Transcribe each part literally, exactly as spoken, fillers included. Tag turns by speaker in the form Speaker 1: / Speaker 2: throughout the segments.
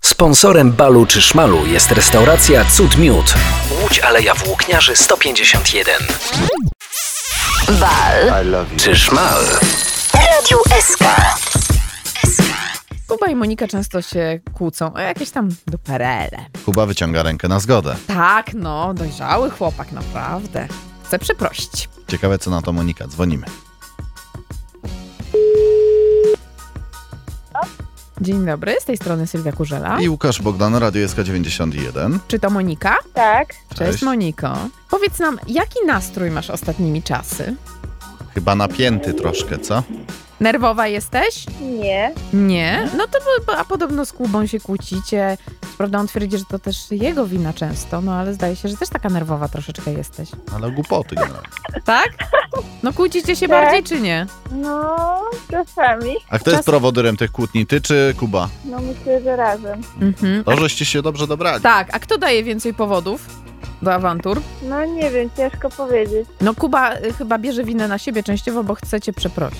Speaker 1: Sponsorem Balu czy Szmalu jest restauracja Cud Miód. Łódź Aleja Włókniarzy sto pięćdziesiąt jeden. Bal czy Szmal?
Speaker 2: Radio S K.
Speaker 3: Kuba i Monika często się kłócą o jakieś tam duperele.
Speaker 4: Kuba wyciąga rękę na zgodę.
Speaker 3: Tak, no, dojrzały chłopak, naprawdę. Chce przeprosić.
Speaker 4: Ciekawe, co na to Monika. Dzwonimy.
Speaker 3: Dzień dobry, z tej strony Sylwia Kurzela.
Speaker 4: I Łukasz Bogdan, Radio S K dziewięćdziesiąt jeden.
Speaker 3: Czy to Monika?
Speaker 2: Tak.
Speaker 3: Cześć,
Speaker 4: Cześć.
Speaker 3: Moniko. Powiedz nam, jaki nastrój masz ostatnimi czasy?
Speaker 4: Chyba napięty troszkę, co?
Speaker 3: Nerwowa jesteś?
Speaker 2: Nie.
Speaker 3: Nie? No to bo- a podobno z Kubą się kłócicie. Prawda, on twierdzi, że to też jego wina często, no ale zdaje się, że też taka nerwowa troszeczkę jesteś.
Speaker 4: Ale głupoty generalnie.
Speaker 3: Tak? No kłócicie się
Speaker 2: Tak.
Speaker 3: bardziej czy nie?
Speaker 2: No, czasami.
Speaker 4: A kto jest prowodyrem tych kłótni, ty czy Kuba?
Speaker 2: No myślę, że razem.
Speaker 3: Mhm.
Speaker 4: To, żeście się dobrze dobrali.
Speaker 3: Tak, a kto daje więcej powodów do awantur?
Speaker 2: No nie wiem, ciężko powiedzieć.
Speaker 3: No Kuba y, chyba bierze winę na siebie częściowo, bo chce cię przeprosić.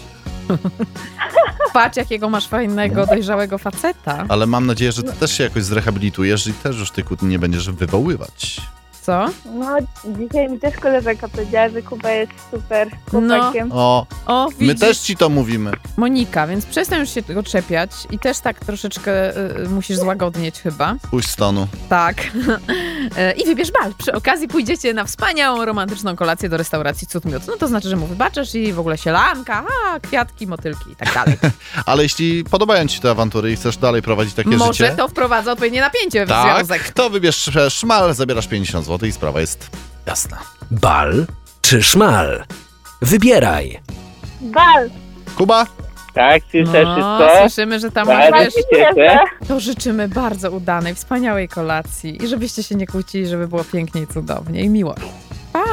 Speaker 3: Patrz, jakiego masz fajnego, dojrzałego faceta.
Speaker 4: Ale mam nadzieję, że ty też się jakoś zrehabilitujesz i też już tych kłótni nie będziesz wywoływać.
Speaker 3: Co?
Speaker 2: No, dzisiaj mi też koleżanka powiedziała, że Kuba jest super chłopakiem.
Speaker 4: O,
Speaker 3: O,
Speaker 4: my
Speaker 3: widzisz,
Speaker 4: też ci to mówimy.
Speaker 3: Monika, więc przestań już się tego czepiać i też tak troszeczkę y, musisz złagodnieć chyba.
Speaker 4: Pójść z tonu.
Speaker 3: Tak. E, I wybierz bal. Przy okazji pójdziecie na wspaniałą, romantyczną kolację do restauracji Cud Miód. No to znaczy, że mu wybaczasz i w ogóle sielanka, a, kwiatki, motylki i tak dalej.
Speaker 4: Ale jeśli podobają ci te awantury i chcesz dalej prowadzić takie
Speaker 3: Może
Speaker 4: życie...
Speaker 3: to wprowadza odpowiednie napięcie w
Speaker 4: Tak,
Speaker 3: związek.
Speaker 4: to wybierz szmal, zabierasz pięćdziesiąt złotych i sprawa jest jasna.
Speaker 1: Bal czy Szmal? Wybieraj.
Speaker 2: Bal!
Speaker 4: Kuba?
Speaker 5: Tak, słyszę
Speaker 3: No,
Speaker 5: wszystko.
Speaker 3: słyszymy, że tam
Speaker 5: Tak.
Speaker 3: masz, wiesz,
Speaker 5: Cieszę.
Speaker 3: to życzymy bardzo udanej, wspaniałej kolacji i żebyście się nie kłócili, żeby było pięknie i cudownie i miło. Pa!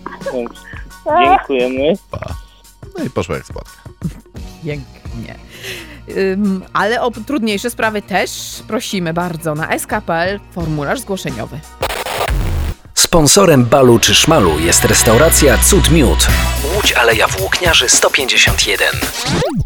Speaker 5: Dziękujemy.
Speaker 4: Pa. No i poszło jak spłatka.
Speaker 3: Pięknie. Ym, ale o trudniejsze sprawy też prosimy bardzo na s k kropka p l formularz zgłoszeniowy.
Speaker 1: Sponsorem Balu czy Szmalu jest restauracja Cud Miód. Łódź Aleja Włókniarzy sto pięćdziesiąt jeden.